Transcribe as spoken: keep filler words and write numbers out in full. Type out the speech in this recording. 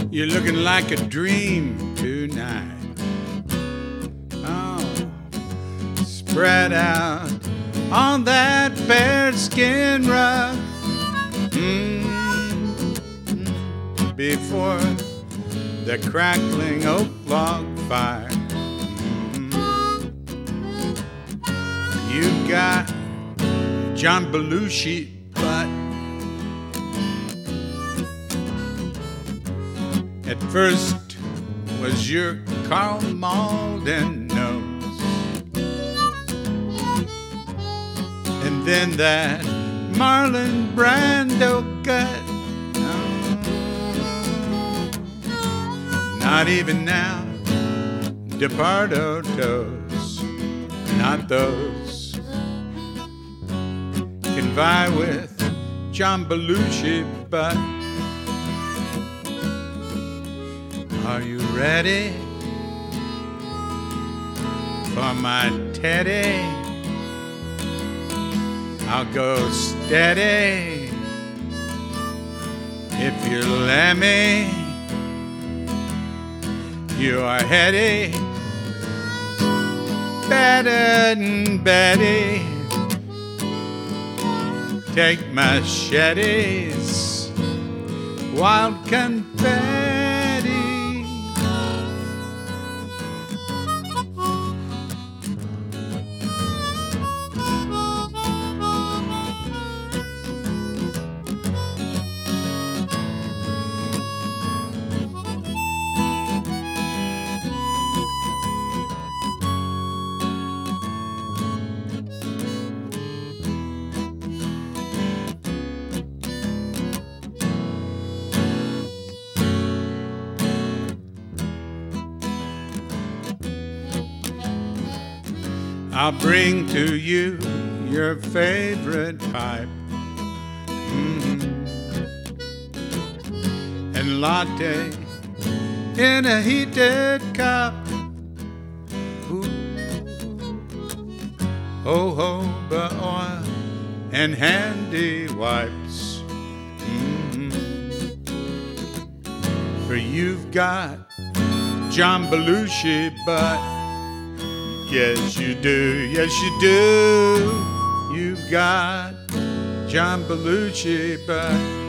You're looking like a dream tonight. Oh, spread out on that bearskin rug. Mm-hmm. Before the crackling oak log fire. Mm-hmm. You've got John Belushi butt. At first was your Karl Malden nose, and then that Marlon Brando gut. Oh, not even now, DePardo toes, not those can vie with John Belushi butt. Are you ready for my teddy? I'll go steady if you let me. You are heady, better than Betty. Take machetes, wild confetti. I'll bring to you your favorite pipe, mm-hmm, and latte in a heated cup. Ooh. Ho ho, but oil and handy wipes, mm-hmm, for you've got John Belushi butt. Yes, you do. Yes, you do. You've got John Belushi, but